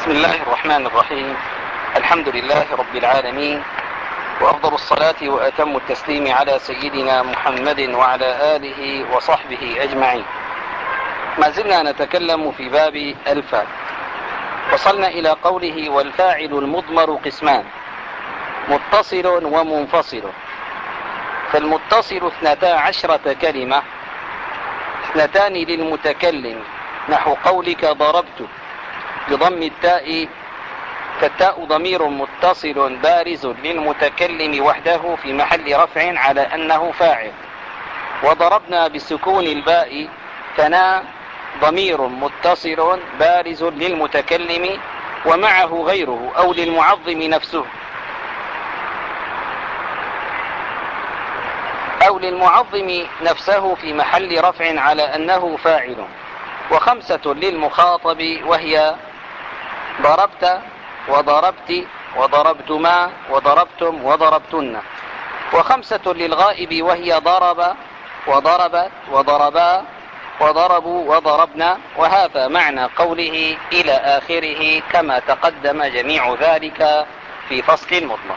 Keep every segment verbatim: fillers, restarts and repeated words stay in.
بسم الله الرحمن الرحيم. الحمد لله رب العالمين، وأفضل الصلاة وأتم التسليم على سيدنا محمد وعلى آله وصحبه أجمعين. ما زلنا نتكلم في باب الفاعل. وصلنا إلى قوله: والفاعل المضمر قسمان، متصل ومنفصل. فالمتصل اثنتا عشرة كلمة، اثنتان للمتكلم نحو قولك ضربت بضم التاء، فالتاء ضمير متصل بارز للمتكلم وحده في محل رفع على أنه فاعل. وضربنا بسكون الباء، فنا ضمير متصل بارز للمتكلم ومعه غيره أو للمعظم نفسه أو للمعظم نفسه في محل رفع على أنه فاعل. وخمسة للمخاطب، وهي ضربت وضربت وضربتما وضربتم وضربتن. وخمسة للغائب، وهي ضرب وضربت وضربا وضربوا وضربنا. وهذا معنى قوله إلى آخره، كما تقدم جميع ذلك في فصل المضمر.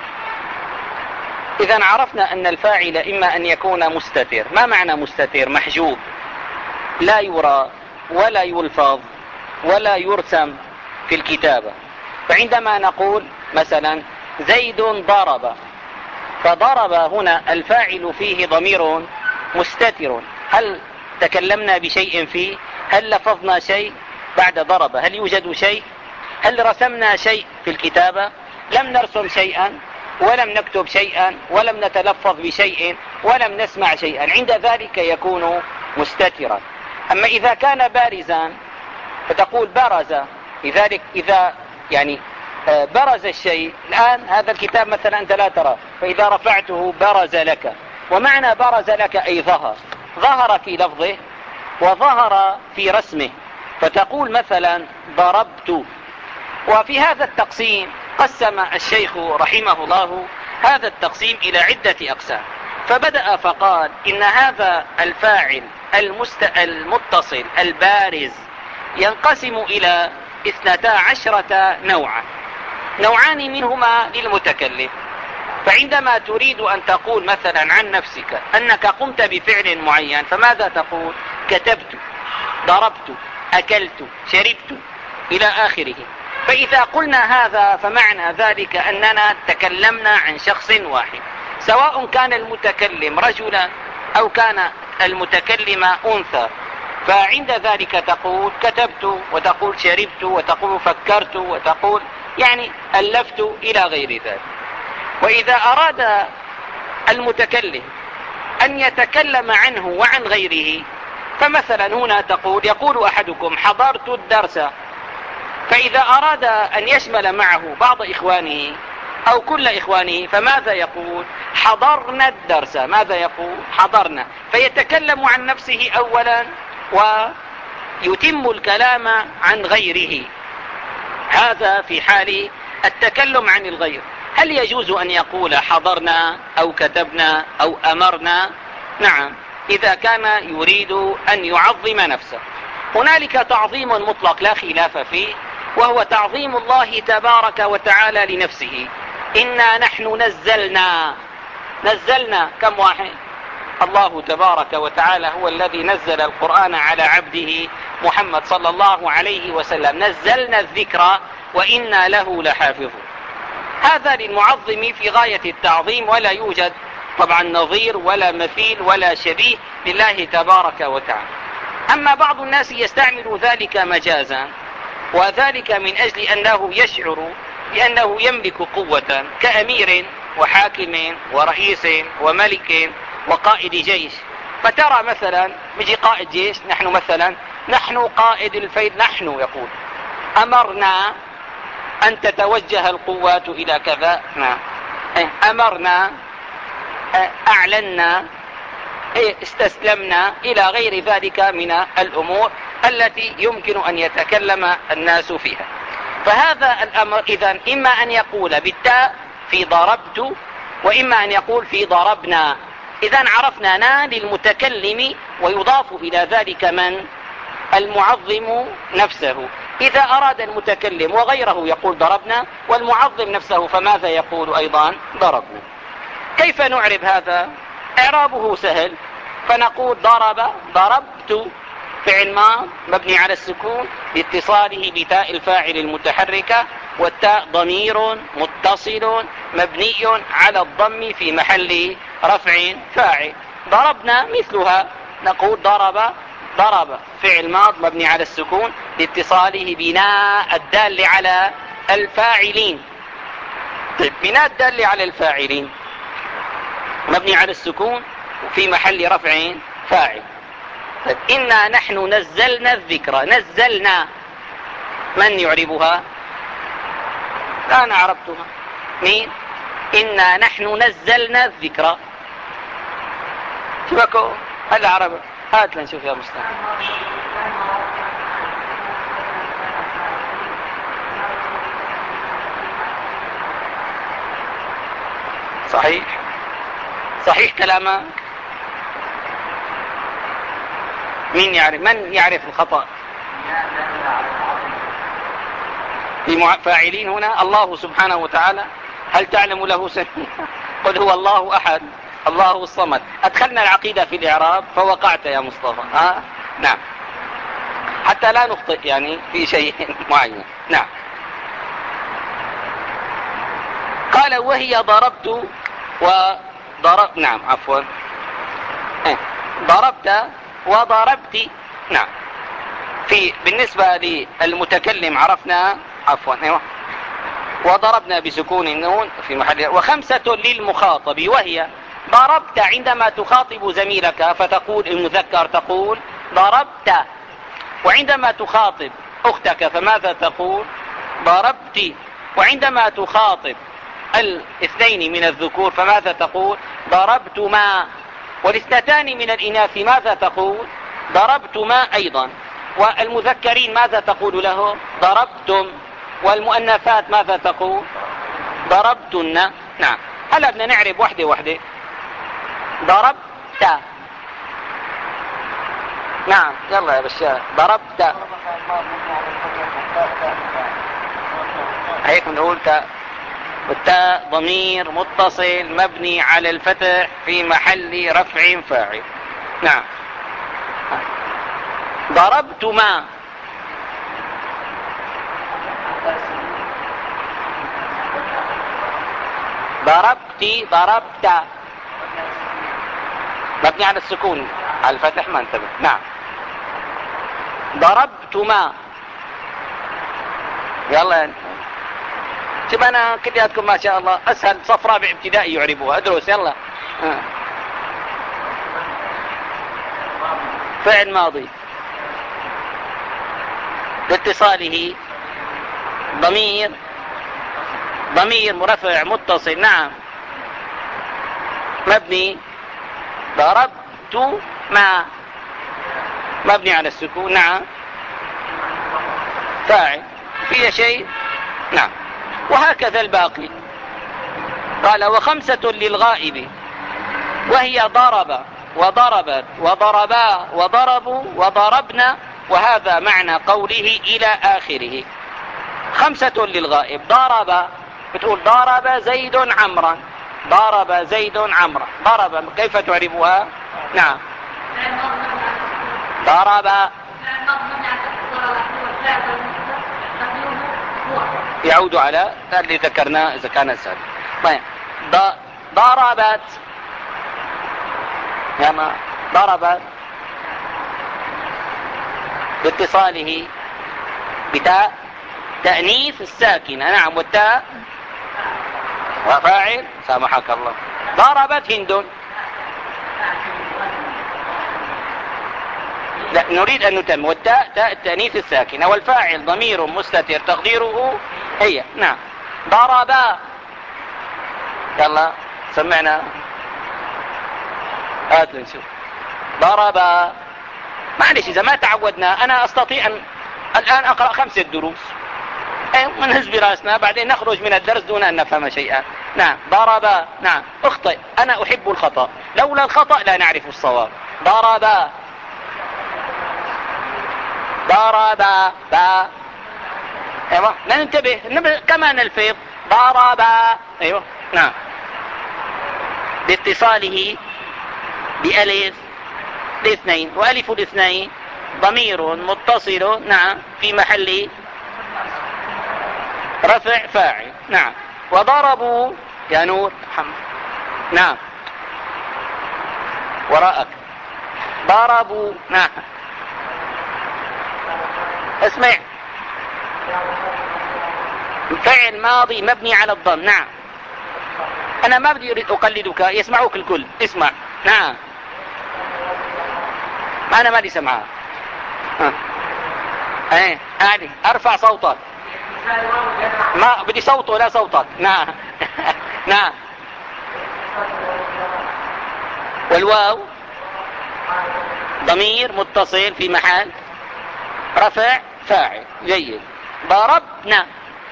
إذن عرفنا أن الفاعل إما أن يكون مستتر. ما معنى مستتر؟ محجوب، لا يرى ولا يلفظ ولا يرسم في الكتابة. فعندما نقول مثلا زيد ضرب، فضرب هنا الفاعل فيه ضمير مستتر. هل تكلمنا بشيء فيه؟ هل لفظنا شيء بعد ضرب؟ هل يوجد شيء؟ هل رسمنا شيء في الكتابة؟ لم نرسم شيئا ولم نكتب شيئا ولم نتلفظ بشيء ولم نسمع شيئا، عند ذلك يكون مستترا. أما إذا كان بارزا فتقول برز، لذلك إذا يعني برز الشيء، الآن هذا الكتاب مثلا أنت لا ترى، فإذا رفعته برز لك. ومعنى برز لك أي ظهر، ظهر في لفظه وظهر في رسمه. فتقول مثلا ضربت. وفي هذا التقسيم قسم الشيخ رحمه الله هذا التقسيم إلى عدة أقسام. فبدأ فقال إن هذا الفاعل المتصل البارز ينقسم إلى اثنتا عشرة نوعا، نوعان منهما للمتكلم. فعندما تريد أن تقول مثلا عن نفسك أنك قمت بفعل معين، فماذا تقول؟ كتبت، ضربت، أكلت، شربت إلى آخره. فإذا قلنا هذا فمعنى ذلك أننا تكلمنا عن شخص واحد، سواء كان المتكلم رجلا أو كان المتكلم أنثى. فعند ذلك تقول كتبت، وتقول شربت، وتقول فكرت، وتقول يعني ألفت إلى غير ذلك. وإذا أراد المتكلم أن يتكلم عنه وعن غيره، فمثلا هنا تقول يقول أحدكم حضرت الدرس. فإذا أراد أن يشمل معه بعض إخوانه أو كل إخوانه، فماذا يقول؟ حضرنا الدرس. ماذا يقول؟ حضرنا. فيتكلم عن نفسه أولا ويتم الكلام عن غيره. هذا في حال التكلم عن الغير. هل يجوز أن يقول حضرنا أو كتبنا أو أمرنا؟ نعم، إذا كان يريد أن يعظم نفسه. هنالك تعظيم مطلق لا خلاف فيه، وهو تعظيم الله تبارك وتعالى لنفسه. إنا نحن نزلنا. نزلنا كم واحد؟ الله تبارك وتعالى هو الذي نزل القرآن على عبده محمد صلى الله عليه وسلم. نزلنا الذكر وإنا له لحافظون. هذا للمعظم في غاية التعظيم، ولا يوجد طبعا نظير ولا مثيل ولا شبيه لله تبارك وتعالى. أما بعض الناس يستعمل ذلك مجازا، وذلك من أجل أنه يشعر بأنه يملك قوة كأمير وحاكم ورئيس وملك وقائد جيش. فترى مثلا يجي قائد جيش، نحن مثلا نحن قائد الفيل، نحن يقول أمرنا أن تتوجه القوات إلى كذا، نعم، أمرنا، أعلنا، استسلمنا، إلى غير ذلك من الأمور التي يمكن أن يتكلم الناس فيها. فهذا الأمر إذن إما أن يقول بالتاء في ضربت، وإما أن يقول في ضربنا. إذن عرفنا نا للمتكلم، ويضاف إلى ذلك من؟ المعظم نفسه. إذا أراد المتكلم وغيره يقول ضربنا، والمعظم نفسه فماذا يقول أيضا؟ ضربنا. كيف نعرب هذا؟ إعرابه سهل، فنقول ضرب ضربت فعل ماض مبني على السكون لاتصاله بتاء الفاعل المتحركة، والتاء ضمير متصل مبني على الضم في محل رفع فاعل. ضربنا مثلها، نقول ضرب ضرب فعل ماض مبني على السكون لاتصاله بناء الدال على الفاعلين. طيب بناء الدال على الفاعلين مبني على السكون في محل رفع فاعل. طيب إنا نحن نزلنا الذكر، نزلنا من يعربها؟ لا أنا عربتها. مين؟ إنا نحن نزلنا الذكر. شبكوا هلا عرب. هات لنشوف يا مصطفى. صحيح صحيح كلامه. مين يعرف؟ من يعرف الخطأ في فاعلين هنا؟ الله سبحانه وتعالى. هل تعلم له سميا؟ قل هو الله أحد الله الصمد. أدخلنا العقيدة في الإعراب فوقعت يا مصطفى. ها؟ نعم، حتى لا نخطئ يعني في شيء معين. نعم. قال وهي ضربت وضرب. نعم عفوا، ضربت وضربت. نعم. في بالنسبة للمتكلم عرفنا عفوا ايوه وضربنا بسكون النون في محل. وخمسة للمخاطب، وهي ضربت عندما تخاطب زميلك فتقول المذكر تقول ضربت، وعندما تخاطب اختك فماذا تقول؟ ضربت. وعندما تخاطب الاثنين من الذكور فماذا تقول؟ ضربتما. والاثنتان من الإناث ماذا تقول؟ ضربتما أيضا. والمذكرين ماذا تقول له؟ ضربتم. والمؤنثات ماذا تقول؟ ضربتن. نعم. هلا بدنا نعرف وحده وحده. ضربت. نعم يلا يا بشار. ضربت هيك بنقول تاء، والتاء ضمير متصل مبني على الفتح في محل رفع فاعل. نعم. ضربتما. ضربتي ضربت مبني على السكون على الفتح ما انتبه. نعم. ضربتما. يلا شوف انا كلياتكم ما شاء الله اسهل صف رابع ابتدائي يعربوها. ادرس يلا. آه. فعل ماضي لاتصاله ضمير ضمير مرفع متصل. نعم. مبني. ضربت ما مبني على السكون. نعم. فاعل فيه شيء. نعم. وهكذا الباقي. قال وخمسة للغائب، وهي ضرب وضربت وضربا وضربوا وضربنا، وهذا معنى قوله إلى آخره. خمسة للغائب. ضرب بتقول ضرب زيد عمرا. ضرب زيد عمرا. ضرب كيف تعربها؟ نعم. ضرب يعود على اللي ذكرناه إذا كان سهل. طيب ضربت يعني ضربت باتصاله بتاء تأنيث الساكنة. نعم. والتاء وفاعل سامحك الله. ضربت هند. لا نريد أن نتم. والتاء تاء التأنيث الساكنة، والفاعل ضمير مستتر تقديره هي. نعم. ضربا. يلا سمعنا. هات نشوف. ضربا. معلش إذا ما تعودنا أنا أستطيع أن الآن أقرأ خمسة دروس ونهز براسنا بعدين نخرج من الدرس دون أن نفهم شيئا. نعم. ضربا. نعم. اخطئ. أنا أحب الخطأ، لولا الخطأ لا نعرف الصواب. ضربا ضربا با ايوه ننتبه كما نلفظ ضرب. ايوه نعم باتصاله بألف الاثنين، وألف الاثنين ضمير متصل نعم في محل رفع فاعل. نعم وضربوا يا نور محمد نعم وراءك ضربوا نعم اسمع فعل ماضي مبني على الضم. نعم انا ما بدي اريد اقلدك، يسمعوك الكل. اسمع نعم انا ما لي سمعها. ايه عادي ارفع صوتك. ما بدي صوته لا صوتك. نعم نعم والواو ضمير متصل في محل رفع فاعل. جيد. ضربنا.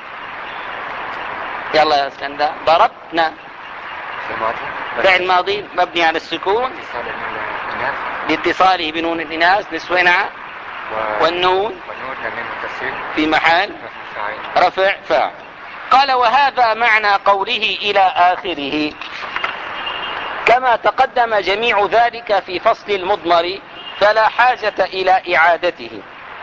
يلا يا اسكندر ضربنا فعل ماضي مبني على السكون لاتصاله بنون الإناث نسونا والنون في محل رفع فاعل. قال وهذا معنى قوله إلى آخره كما تقدم جميع ذلك في فصل المضمر فلا حاجة إلى إعادته.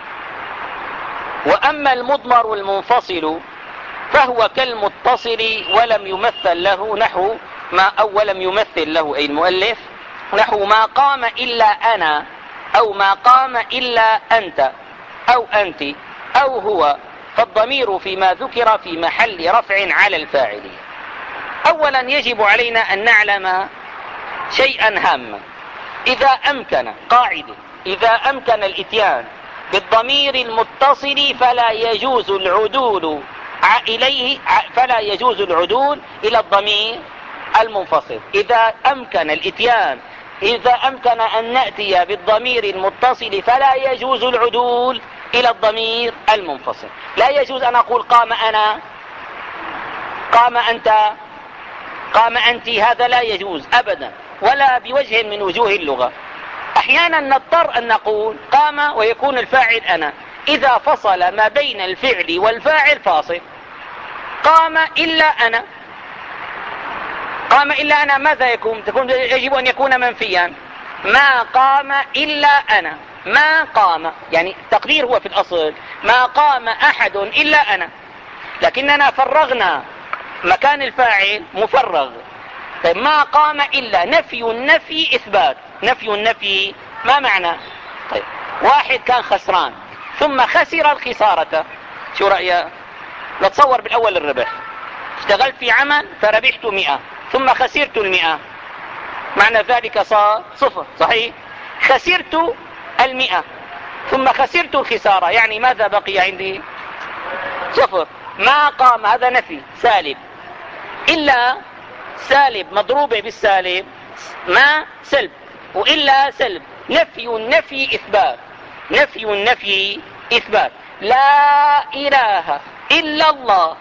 وأما المضمر المنفصل فهو كالمتصل ولم يمثل له نحو ما أو ولم يمثل له أي المؤلف نحو ما قام إلا أنا أو ما قام إلا أنت أو أنت أو هو، فالضمير فيما ذكر في محل رفع على الفاعلية. أولا يجب علينا أن نعلم شيئا هاما. إذا أمكن قاعدة إذا أمكن الإتيان بالضمير المتصل فلا يجوز العدول إليه فلا يجوز العدول إلى الضمير المنفصل. إذا أمكن الإتيان إذا أمكن أن نأتي بالضمير المتصل فلا يجوز العدول إلى الضمير المنفصل. لا يجوز أن أقول قام أنا قام أنت قام أنت، هذا لا يجوز أبدا ولا بوجه من وجوه اللغة. أحيانا نضطر أن نقول قام ويكون الفاعل أنا إذا فصل ما بين الفعل والفاعل فاصل. قام إلا أنا قام إلا أنا ماذا يكون؟ تكون يجب أن يكون منفيا. ما قام إلا أنا ما قام يعني التقدير هو في الأصل ما قام أحد إلا أنا، لكننا فرغنا مكان الفاعل مفرغ. طيب ما قام إلا نفي النفي إثبات. نفي النفي ما معنى؟ طيب واحد كان خسران ثم خسر الخسارة، شو رأيك؟ نتصور بالأول الربح. اشتغلت في عمل فربحت مئة ثم خسرت المئة، معنى ذلك صار صفر صحيح. خسرت المئة ثم خسرت الخسارة، يعني ماذا بقي عندي؟ صفر. ما قام هذا نفي سالب، إلا سالب مضروبة بالسالب ما سلب، وإلا سلب. نفي النفي إثبات. نفي النفي إثبات. لا إله إلا الله.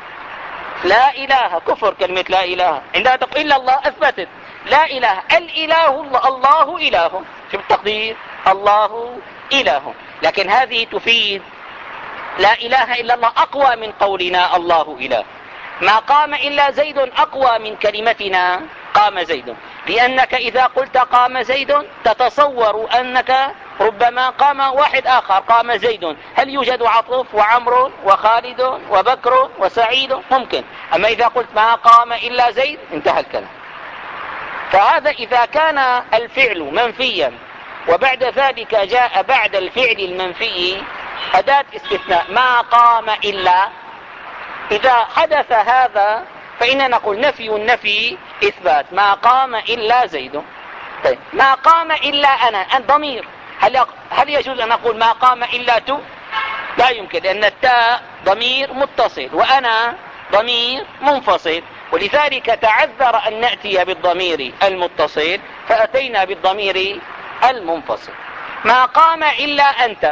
لا إله كفر كلمة لا إله. عندما تقول إلا الله أثبتت لا إله. الإله الله الله إله. شوف التقدير الله إله، لكن هذه تفيد لا إله إلا الله أقوى من قولنا الله إله. ما قام إلا زيد أقوى من كلمتنا قام زيد، لأنك إذا قلت قام زيد تتصور أنك ربما قام واحد آخر قام زيد، هل يوجد عطف وعمر وخالد وبكر وسعيد؟ ممكن. أما إذا قلت ما قام إلا زيد انتهى الكلام. فهذا إذا كان الفعل منفيا وبعد ذلك جاء بعد الفعل المنفي أداة استثناء ما قام إلا، إذا حدث هذا فإننا نقول نفي النفي إثبات. ما قام إلا زيد. طيب ما قام إلا أنا أن ضمير، هل هل يجوز أن أقول ما قام إلا تو؟ لا يمكن، لأن التاء ضمير متصل وأنا ضمير منفصل، ولذلك تعذر أن نأتي بالضمير المتصل فأتينا بالضمير المنفصل. ما قام إلا أنت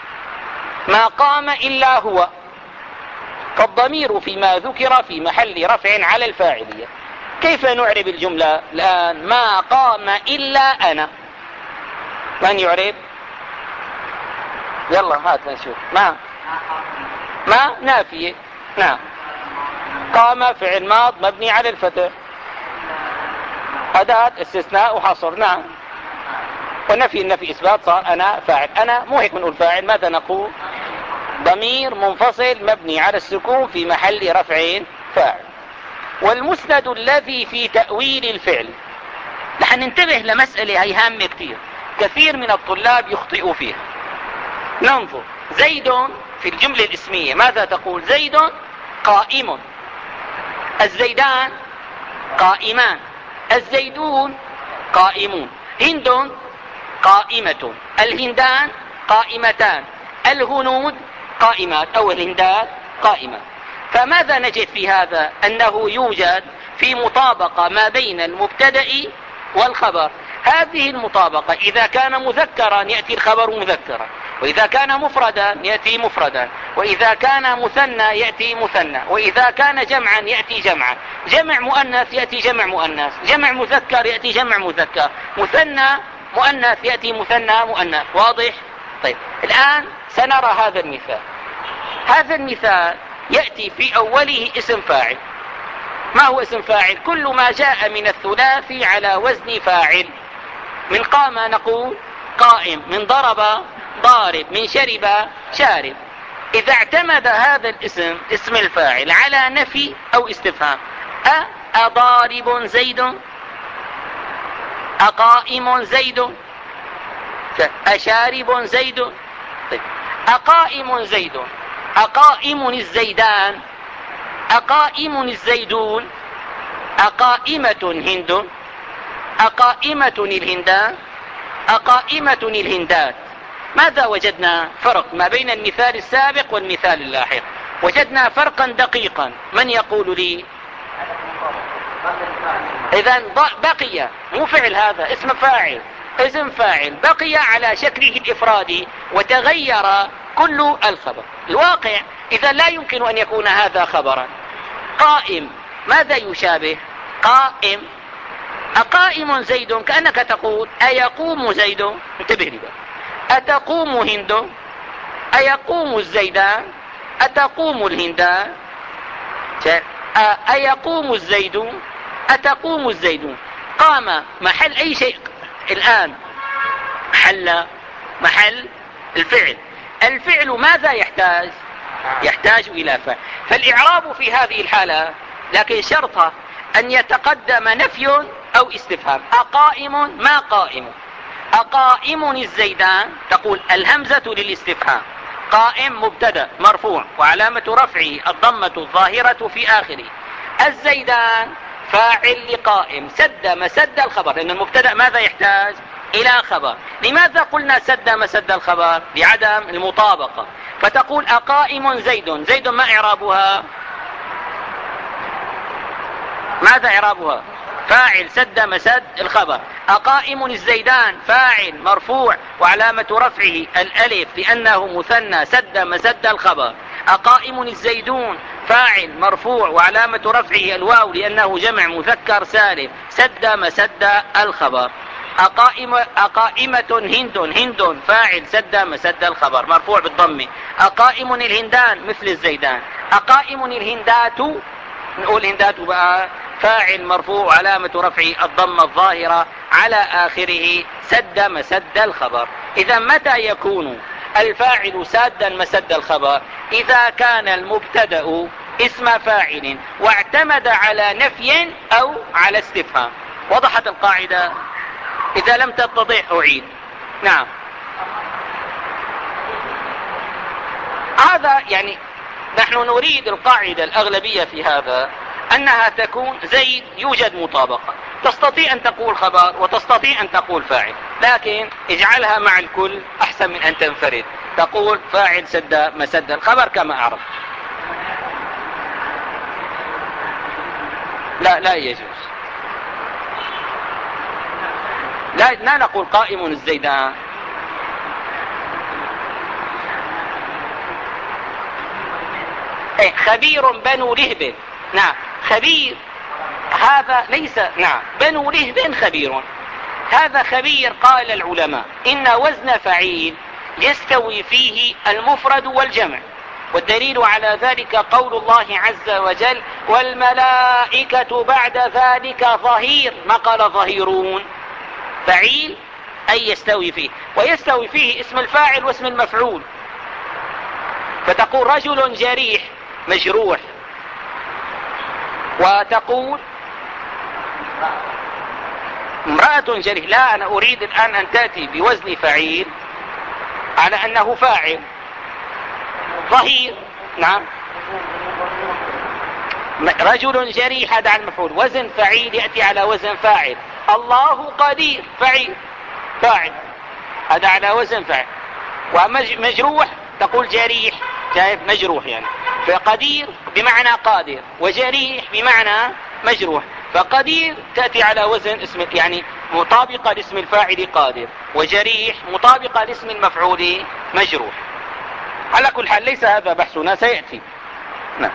ما قام إلا هو، فالضمير فيما ذكر في محل رفع على الفاعلية. كيف نعرب الجملة الآن؟ ما قام إلا أنا. من يعرب؟ يلا هات نشوف. ما ما نافية. نعم. قام فعل ماض مبني على الفتح، أداة استثناء وحصر. نعم. ونفي النفي إثبات، صار أنا فاعل. أنا مو هيك بنقول فاعل، ماذا نقول؟ ضمير منفصل مبني على السكون في محل رفع فاعل. والمسند الذي في تأويل الفعل، نحن ننتبه لمسألة هي هامة كثير، كثير من الطلاب يخطئوا فيها. ننظر، زيد في الجملة الاسمية ماذا تقول؟ زيد قائم، الزيدان قائمان، الزيدون قائمون، هند قائمة، الهندان قائمتان، الهنود قائمات أو الهندات قائمة. فماذا نجد في هذا؟ أنه يوجد في مطابقة ما بين المبتدأ والخبر. هذه المطابقة إذا كان مذكرا يأتي الخبر مذكرا، وإذا كان مفردا يأتي مفردا، وإذا كان مثنى يأتي مثنى، وإذا كان جمعا يأتي جمعا، جمع مؤنث يأتي جمع مؤنث، جمع مذكر يأتي جمع مذكر، مثنى مؤنث يأتي مثنى مؤنث. واضح؟ طيب الآن سنرى هذا المثال. هذا المثال يأتي في أوله اسم فاعل. ما هو اسم فاعل؟ كل ما جاء من الثلاثي على وزن فاعل. من قام نقول قائم، من ضرب ضارب، من شرب شارب. إذا اعتمد هذا الاسم اسم الفاعل على نفي أو استفهام، أ أضارب زيد، أقائم زيد، أشارب زيد. طيب أقائم زيد، أقائم الزيدان، أقائم الزيدون، أقائمة هند، أقائمة الهندان، أقائمة الهندات. ماذا وجدنا؟ فرق ما بين المثال السابق والمثال اللاحق. وجدنا فرقا دقيقا. من يقول لي؟ إذن بقي، مو فعل، هذا اسم فاعل، اسم فاعل بقي على شكله الإفرادي وتغير كل الخبر. الواقع إذا لا يمكن أن يكون هذا خبرا. قائم ماذا يشابه؟ قائم، أقائم زيد، كأنك تقول أيقوم زيد. انتبه لي بقى. أتقوم هند، أيقوم الزيدان، أتقوم الهندان، أيقوم الزيدون، أتقوم الزيدون. قام محل أي شيء الآن؟ حل محل الفعل. الفعل ماذا يحتاج؟ يحتاج إلى فعل. فالإعراب في هذه الحالة لكن شرطها أن يتقدم نفي أو استفهام. أقائم ما قائم، أقائم الزيدان، تقول الهمزة للاستفهام، قائم مبتدأ مرفوع وعلامة رفعه الضمة الظاهرة في آخره، الزيدان فاعل لقائم، سد مسد الخبر، لأن المبتدأ ماذا يحتاج؟ إلى خبر. لماذا قلنا سد مسد الخبر؟ لعدم المطابقة. فتقول أقائم زيد، زيد ما إعرابها؟ ماذا إعرابها؟ فاعل سد مسد الخبر. أقائم الزيدان فاعل مرفوع وعلامة رفعه الألف لأنه مثنى سد مسد الخبر. أقائم الزيدون فاعل مرفوع وعلامة رفعه الواو لأنه جمع مذكر سالم سد مسد الخبر. أقائم أقائمة هند، هند فاعل سد مسد الخبر مرفوع بالضم. أقائم الهندان مثل الزيدان. أقائم الهندات، نقول هندات بقى فاعل مرفوع علامة رفعه الضمة الظاهرة على آخره سد مسد الخبر. إذا متى يكون الفاعل سادا مسد الخبر؟ إذا كان المبتدأ اسم فاعل واعتمد على نفي أو على استفهام. وضحت القاعدة؟ إذا لم تتضح أعيد. نعم. هذا يعني نحن نريد القاعدة الأغلبية في هذا أنها تكون زيد يوجد مطابقة، تستطيع أن تقول خبر وتستطيع أن تقول فاعل، لكن اجعلها مع الكل أحسن من أن تنفرد تقول فاعل سد مسد الخبر كما أعرف. لا لا يجوز. لا, لا نقول قائم الزيدان. خبير بنو لهب. نعم خبير هذا ليس. نعم بنو لهب خبير، هذا خبير. قال العلماء إن وزن فعيل يستوي فيه المفرد والجمع، والدليل على ذلك قول الله عز وجل والملائكة بعد ذلك ظهير، ما قال ظهيرون. فعيل أي يستوي فيه، ويستوي فيه اسم الفاعل واسم المفعول. فتقول رجل جريح مجروح، وتقول امرأة جريح. لا، أنا أريد الآن أن تأتي بوزن فعيل على أنه فاعل. ظهير، نعم. رجل جريح هذا على المفعول، وزن فعيل يأتي على وزن فاعل. الله قدير فعيل فاعل، هذا على وزن فاعل. ومجروح تقول جريح، شايف مجروح يعني. فقدير بمعنى قادر، وجريح بمعنى مجروح. فقدير تأتي على وزن اسم، يعني مطابقة لاسم الفاعل قادر، وجريح مطابقة لاسم المفعول مجروح. على كل حال ليس هذا بحثنا، سيأتي. نعم.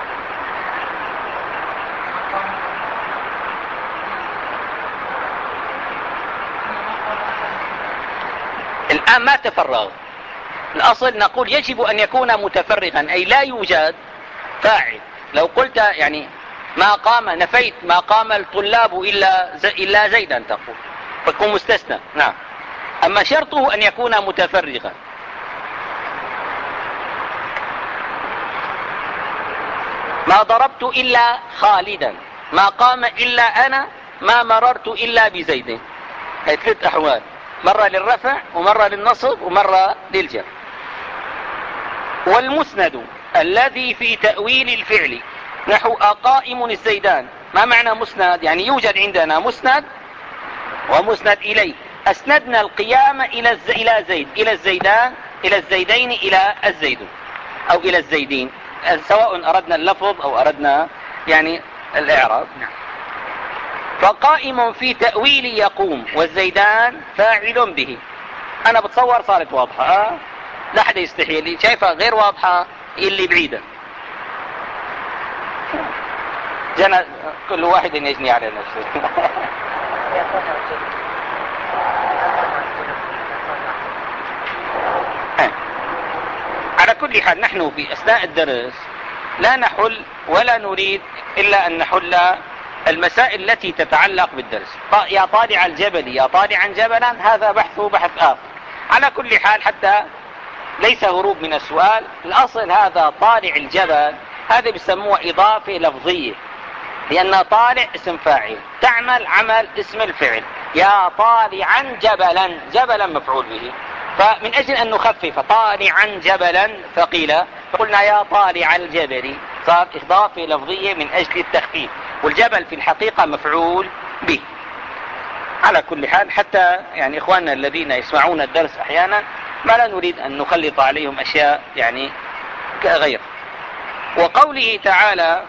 الآن ما تفرغ. الأصل نقول يجب أن يكون متفرغا، أي لا يوجد فاعل. لو قلت يعني ما قام، نفيت ما قام الطلاب إلا زي إلا زيدا تقول، فيكون مستثنى. نعم. أما شرطه أن يكون متفرغا. ما ضربت إلا خالدا، ما قام إلا أنا، ما مررت إلا بزيد. هي ثلاث أحوال، مرة للرفع ومرة للنصب ومرة للجر. والمسند الذي في تأويل الفعل نحو أقائم الزيدان. ما معنى مسند؟ يعني يوجد عندنا مسند ومسند إليه. أسندنا القيام إلى إلى زيد، إلى الزيدان، إلى الزيدين، إلى الزيدون، أو إلى الزيدين، سواء أردنا اللفظ أو أردنا يعني الإعراب. نعم. فقائم في تأويل يقوم، والزيدان فاعل به. أنا بتصور صارت واضحة. أه؟ لا حدا يستحي، اللي شايفها غير واضحة اللي بعيدة. جنا كل واحد يجني على نفسه. على كل حال نحن في أثناء الدرس لا نحل ولا نريد إلا أن نحل المسائل التي تتعلق بالدرس. يا طالع الجبل يا طالعا جبلا، هذا بحث بحث آخر. على كل حال حتى ليس هروب من السؤال، الأصل هذا طالع الجبل هذا بيسموه إضافة لفظية، لأن طالع اسم فاعل، تعمل عمل اسم الفعل. يا طالعا جبلا، جبلا مفعول به. فمن أجل أن نخفف طالعا جبلا ثقيلا فقلنا يا طالع الجبل، صار إضافة لفظية من أجل التخفيف، والجبل في الحقيقة مفعول به. على كل حال حتى يعني إخواننا الذين يسمعون الدرس أحيانا ما لا نريد أن نخلط عليهم أشياء يعني غير. وقوله تعالى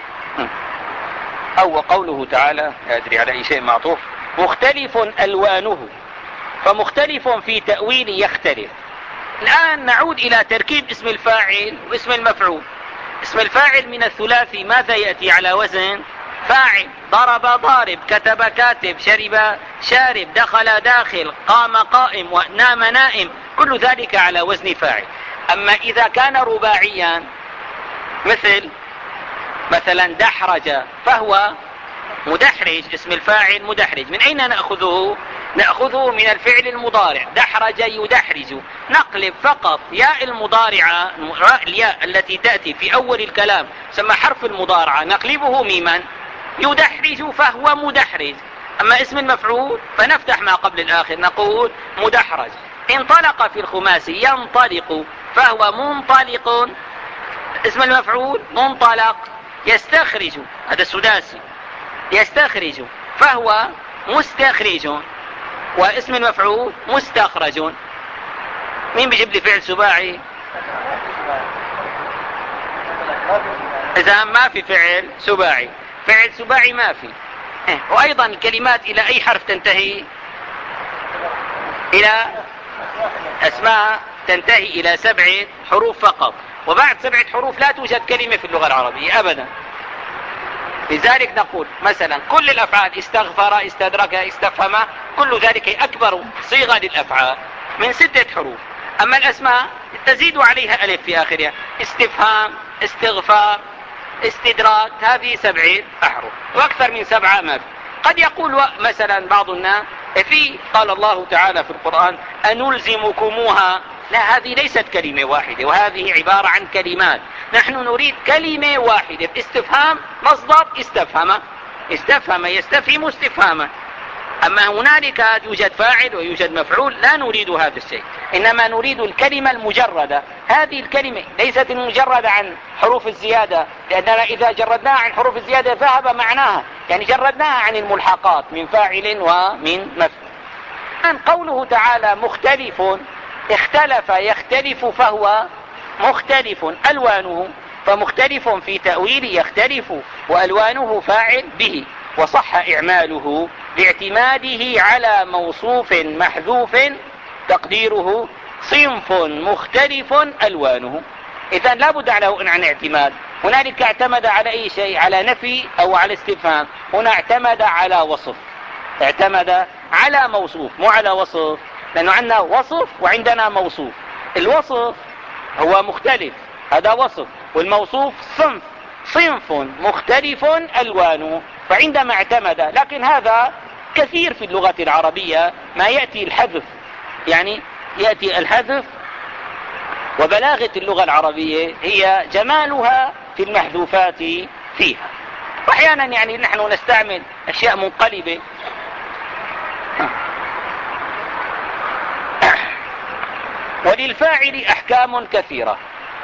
أو وقوله تعالى لا أدري على أي شيء معطوف، مختلف ألوانه، فمختلف في تأويل يختلف. الآن نعود إلى تركيب اسم الفاعل واسم المفعول. اسم الفاعل من الثلاثي ماذا يأتي على وزن فاعل؟ ضرب ضارب، كتب كاتب، شرب شارب، دخل داخل، قام قائم، ونام نائم، كل ذلك على وزن فاعل. أما إذا كان رباعيا مثل مثلا دحرج فهو مدحرج، اسم الفاعل مدحرج. من أين نأخذه؟ نأخذه من الفعل المضارع، دحرج يدحرج. نقلب فقط ياء المضارعة، الياء التي تأتي في أول الكلام سمى حرف المضارعة، نقلبه ميما يدحرج فهو مدحرج. أما اسم المفعول فنفتح ما قبل الآخر نقول مدحرج. انطلق في الخماسي ينطلق فهو منطلق. اسم المفعول منطلق. يستخرج، هذا السداسي، يستخرج فهو مستخرج. واسم المفعول مستخرج. مين بيجيب لي فعل سباعي؟ إذا ما في فعل سباعي، فعل سباعي ما في. وأيضا الكلمات إلى أي حرف تنتهي؟ إلى أسماء تنتهي إلى سبعة حروف فقط، وبعد سبعة حروف لا توجد كلمة في اللغة العربية أبدا. لذلك نقول مثلا كل الأفعال استغفر، استدرك، استفهم، كل ذلك أكبر صيغة للأفعال من ستة حروف. أما الأسماء تزيد عليها ألف في آخرها، استفهام، استغفار، استدراك، هذه سبعة أحرف وأكثر من سبعة ما في. قد يقول مثلا بعض الناس في قال الله تعالى في القرآن أنلزمكموها، لا، هذه ليست كلمة واحدة، وهذه عبارة عن كلمات. نحن نريد كلمة واحدة. استفهام مصدر استفهم، استفهم يستفهم استفهاما. أما هنالك يوجد فاعل ويوجد مفعول، لا نريد هذا الشيء، إنما نريد الكلمة المجردة. هذه الكلمة ليست المجردة عن حروف الزيادة، لأننا إذا جردناها عن حروف الزيادة ذهب معناها، يعني جردناها عن الملحقات من فاعل ومن مفعول. قوله تعالى مختلف، اختلف يختلف فهو مختلف ألوانه، فمختلف في تأويل يختلف، وألوانه فاعل به، وصح إعماله باعتماده على موصوف محذوف تقديره صنف مختلف ألوانه. إذن لا بد له عن اعتماد. هنالك اعتمد على أي شيء، على نفي أو على استفهام، هنا اعتمد على وصف، اعتمد على موصوف مو على وصف، لأنه عندنا وصف وعندنا موصوف. الوصف هو مختلف، هذا وصف، والموصوف صنف، صنف مختلف ألوانه. فعندما اعتمد، لكن هذا كثير في اللغة العربية ما يأتي الحذف، يعني يأتي الحذف. وبلاغة اللغة العربية هي جمالها في المحذوفات فيها. واحيانا يعني نحن نستعمل أشياء منقلبة. وللفاعل أحكام كثيرة.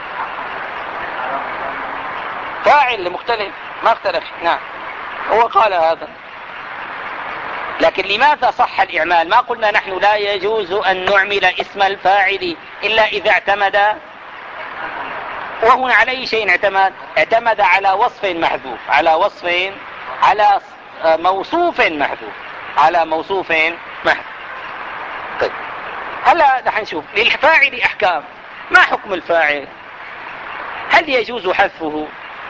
فاعل مختلف، ما اختلف، نعم هو قال هذا. لكن لماذا صح الإعمال؟ ما قلنا نحن لا يجوز أن نعمل اسم الفاعل إلا إذا اعتمد، وهنا على أي شيء اعتمد؟ اعتمد على وصف محذوف، على وصف، على موصوف محذوف، على موصوف محذوف. طيب هلا نحن نشوف للفاعل أحكام. ما حكم الفاعل؟ هل يجوز حذفه؟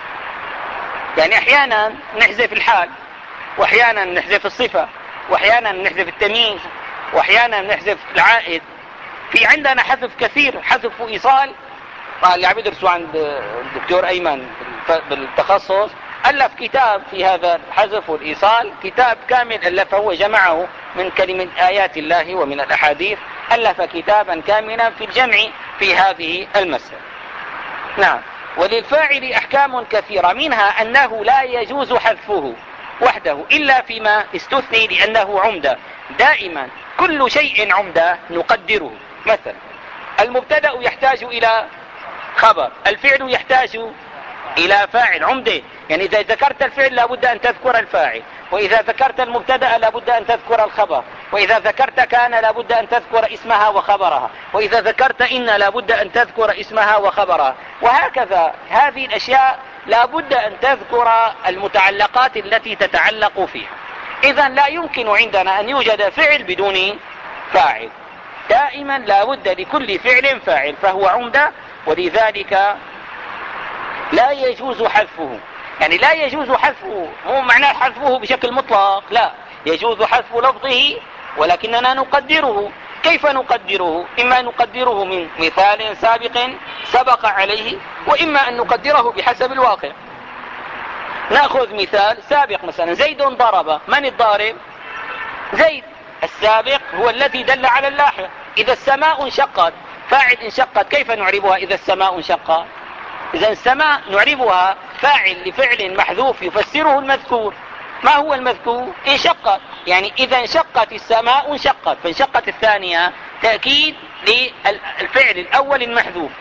يعني احيانا نحذف الحال، واحيانا نحذف الصفة، واحيانا نحذف التمييز، واحيانا نحذف العائد. في عندنا حذف كثير، حذف وإيصال. اللي عم يدرسوا عند الدكتور أيمن بالتخصص ألف كتاب في هذا الحذف والإيصال، كتاب كامل ألفه، هو جمعه من كلمة آيات الله ومن الأحاديث، ألف كتابا كاملا في الجمع في هذه المسألة. نعم. وللفاعل أحكام كثيرة، منها أنه لا يجوز حذفه وحده إلا فيما استثني لأنه عمدة. دائما كل شيء عمدة نقدره. مثلا المبتدأ يحتاج إلى خبر، الفعل يحتاج إلى فاعل، عمدة. يعني إذا ذكرت الفعل لابد أن تذكر الفاعل، وإذا ذكرت المبتدأ لابد أن تذكر الخبر، وإذا ذكرت كان لابد أن تذكر اسمها وخبرها، وإذا ذكرت إن لابد أن تذكر اسمها وخبرها، وهكذا. هذه الأشياء لابد أن تذكر المتعلقات التي تتعلق فيها. إذا لا يمكن عندنا أن يوجد فعل بدون فاعل، دائما لابد لكل فعل فاعل، فهو عمدة. ولذلك لا يجوز حذفه. يعني لا يجوز حذفه مو معناه حذفه بشكل مطلق، لا، يجوز حذف لفظه ولكننا نقدره. كيف نقدره؟ إما نقدره من مثال سابق سبق عليه، وإما أن نقدره بحسب الواقع. نأخذ مثال سابق، مثلا زيد ضرب. من الضارب؟ زيد. السابق هو الذي دل على اللاحق. إذا السماء انشقت، فاعل انشقت، كيف نعربها إذا السماء انشقت؟ إذا السماء نعربها فاعل لفعل محذوف يفسره المذكور. ما هو المذكور؟ انشقت. يعني إذا انشقت السماء انشقت، فانشقت الثانية تأكيد للفعل الأول المحذوف.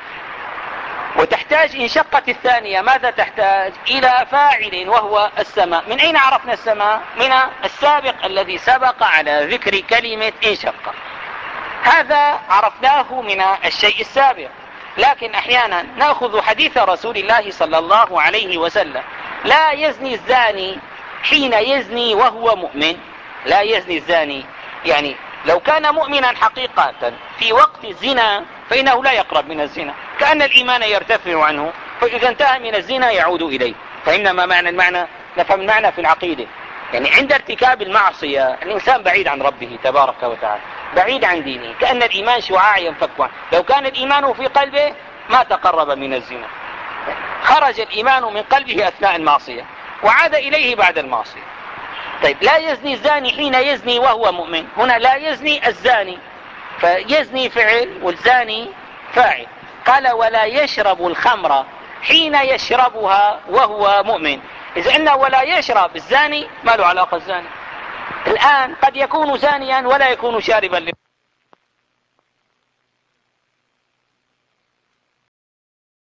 وتحتاج انشقت الثانية ماذا تحتاج؟ إلى فاعل وهو السماء. من أين عرفنا السماء؟ من السابق الذي سبق على ذكر كلمة انشق. هذا عرفناه من الشيء السابق. لكن أحيانا نأخذ حديث رسول الله صلى الله عليه وسلم: لا يزني الزاني حين يزني وهو مؤمن. لا يزني الزاني، يعني لو كان مؤمنا حقيقة في وقت الزنا فإنه لا يقرب من الزنا، كأن الإيمان يرتفع عنه، فإذا انتهى من الزنا يعود إليه. فإنما معنى المعنى نفهم المعنى في العقيدة. يعني عند ارتكاب المعصية الإنسان بعيد عن ربه تبارك وتعالى، بعيد عن دينه، كأن الإيمان شعاع ينفك عنه. لو كان الإيمان في قلبه ما تقرب من الزنا، خرج الإيمان من قلبه أثناء المعصية وعاد إليه بعد المعصية. طيب لا يزني الزاني حين يزني وهو مؤمن، هنا لا يزني الزاني، فيزني فعل والزاني فاعل. قال ولا يشرب الخمر حين يشربها وهو مؤمن. إذا إنه ولا يشرب الزاني ما له علاقة الزاني. الآن قد يكون زانيا ولا يكون شاربا